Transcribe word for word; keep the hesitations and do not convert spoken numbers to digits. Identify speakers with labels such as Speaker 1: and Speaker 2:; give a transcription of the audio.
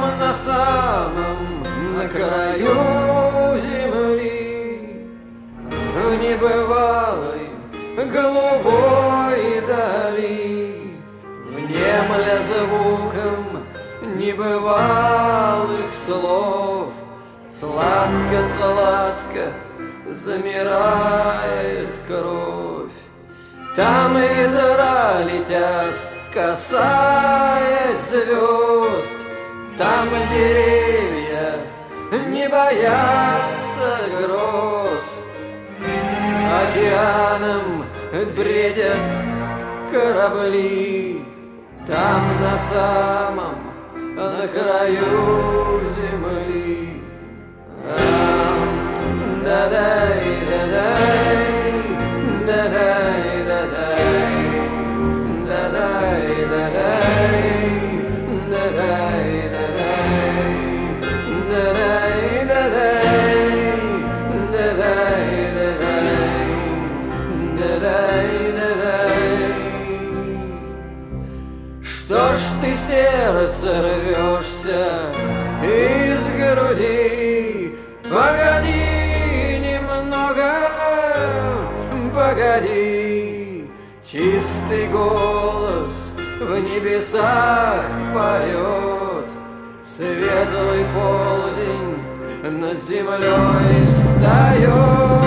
Speaker 1: на самом, на краю земли, в небывалой голубой дали, внемля звуком небывалых слов, сладко-сладко замирает кровь. Там ветра летят, касаясь звезд, там деревья не боятся гроз. Океаном бредят корабли, там на самом, на краю земли. Да-дай, да-дай, да-дай, да-дай, да-дай, да-дай, да-дай, да-дай, да-дай, да-дай, да-дай, да-дай. Что ж ты, сердце, рвешься из груди? Погоди немного, погоди. Чистый голос в небесах поет, светлый полдень над землей встает.